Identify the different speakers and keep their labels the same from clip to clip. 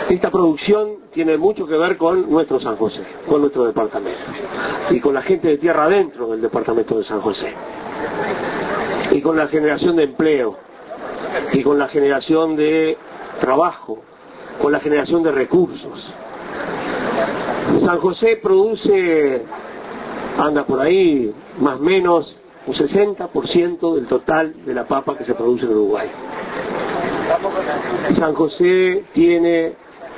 Speaker 1: Esta producción tiene mucho que ver con nuestro San José, con nuestro departamento, y con la gente de tierra adentro del departamento de San José, y con la generación de empleo, y con la generación de trabajo, con la generación de recursos. San José produce, anda por ahí, más o menos un 60% del total de la papa que se produce en Uruguay. San José tiene,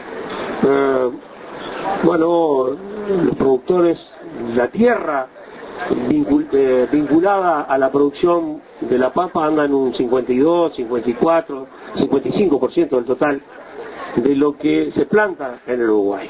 Speaker 1: los productores, la tierra vinculada a la producción de la papa anda en un 52, 54, 55% del total de lo que se planta en el Uruguay.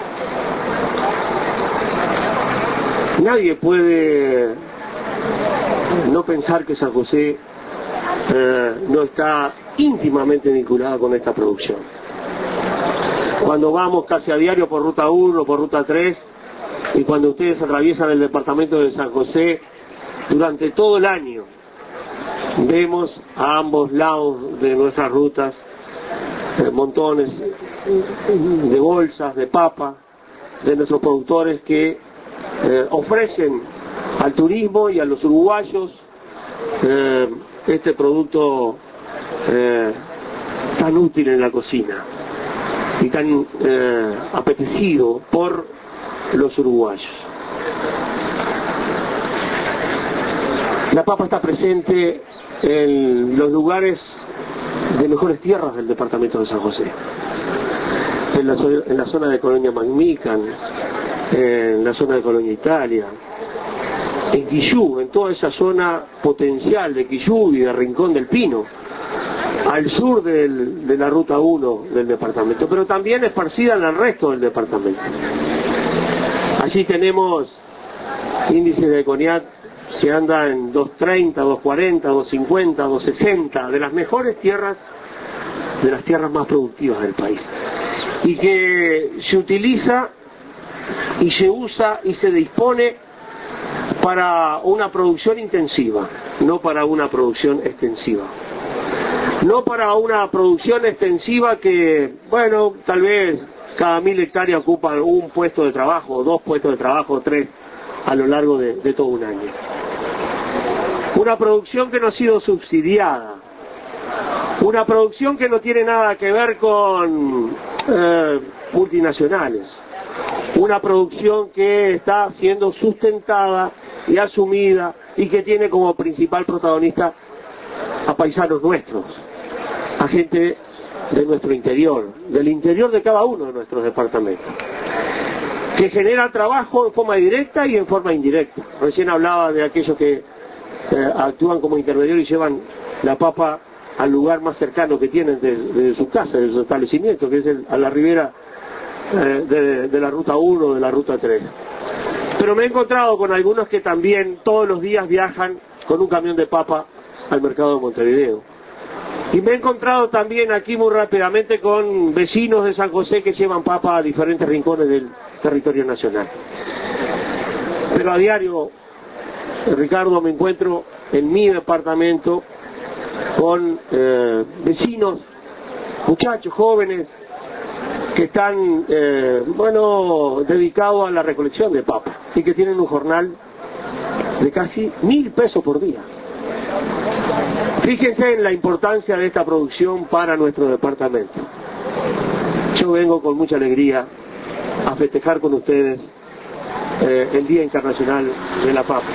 Speaker 1: Nadie puede no pensar que San José no está íntimamente vinculada con esta producción. Cuando vamos casi a diario por ruta 1, por ruta 3, y cuando ustedes atraviesan el departamento de San José, durante todo el año vemos a ambos lados de nuestras rutas montones de bolsas de papa de nuestros productores que ofrecen al turismo y a los uruguayos este producto tan útil en la cocina y tan apetecido por los uruguayos. La papa está presente en los lugares de mejores tierras del departamento de San José, en la zona de Colonia Magmican, en la zona de Colonia Italia, en Quillú, en toda esa zona potencial de Quillú y de Rincón del Pino, al sur de la ruta 1 del departamento, pero también esparcida en el resto del departamento. Allí tenemos índices de coniac que anda en 230, 240, 250, 260, de las mejores tierras, de las tierras más productivas del país, y que se utiliza y se usa y se dispone para una producción intensiva, no para una producción extensiva. No para una producción extensiva que, bueno, tal vez cada 1000 hectáreas ocupan un puesto de trabajo, 2 puestos de trabajo, 3 a lo largo de todo un año. Una producción que no ha sido subsidiada, una producción que no tiene nada que ver con multinacionales, una producción que está siendo sustentada y asumida y que tiene como principal protagonista a paisanos nuestros, a gente de nuestro interior, del interior de cada uno de nuestros departamentos, que genera trabajo en forma directa y en forma indirecta. Recién hablaba de aquellos que actúan como intermediarios y llevan la papa al lugar más cercano que tienen de su casa, de su establecimiento, que es a la ribera de la ruta 1, de la ruta 3. Pero me he encontrado con algunos que también todos los días viajan con un camión de papa al mercado de Montevideo. Y me he encontrado también aquí muy rápidamente con vecinos de San José que llevan papa a diferentes rincones del territorio nacional. Pero a diario, Ricardo, me encuentro en mi departamento con vecinos, muchachos jóvenes que están dedicados a la recolección de papa y que tienen un jornal de casi 1000 pesos por día. Fíjense en la importancia de esta producción para nuestro departamento. Yo vengo con mucha alegría a festejar con ustedes el Día Internacional de la Papa.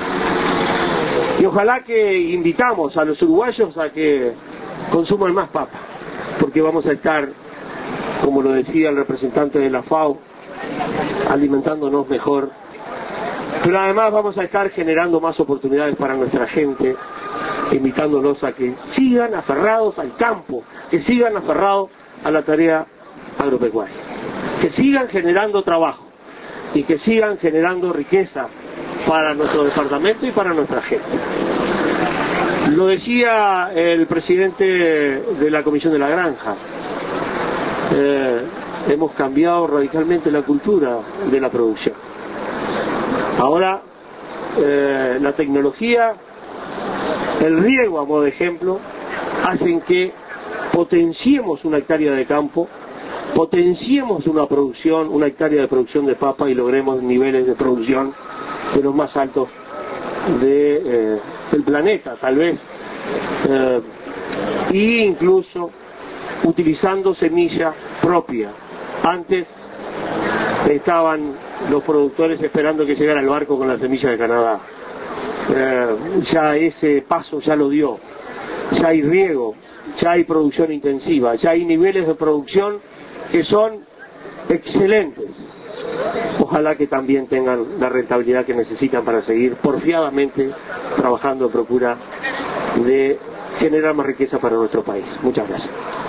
Speaker 1: Y ojalá que invitamos a los uruguayos a que consuman más papa, porque vamos a estar, como lo decía el representante de la FAO, alimentándonos mejor, pero además vamos a estar generando más oportunidades para nuestra gente, invitándolos a que sigan aferrados al campo, que sigan aferrados a la tarea agropecuaria, que sigan generando trabajo y que sigan generando riqueza para nuestro departamento y para nuestra gente. Lo decía el presidente de la Comisión de la Granja, hemos cambiado radicalmente la cultura de la producción. Ahora la tecnología, el riego, a modo de ejemplo, hacen que potenciemos una hectárea de campo potenciemos una producción, una hectárea de producción de papa y logremos niveles de producción de los más altos del planeta, tal vez, e incluso utilizando semilla propia. Antes estaban los productores esperando que llegara el barco con la semilla de Canadá. Ya ese paso ya lo dio, ya hay riego, ya hay producción intensiva, ya hay niveles de producción que son excelentes. Ojalá que también tengan la rentabilidad que necesitan para seguir porfiadamente trabajando en procura de generar más riqueza para nuestro país. Muchas gracias.